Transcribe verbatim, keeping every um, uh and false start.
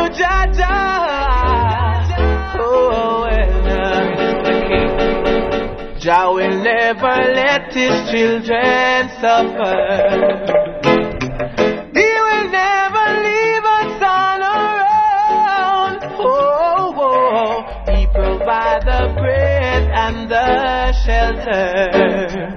Jah Jah. Oh, well, uh, Jah will never let his children suffer. He will never leave us on our own. Oh, oh, He provides the bread and the shelter.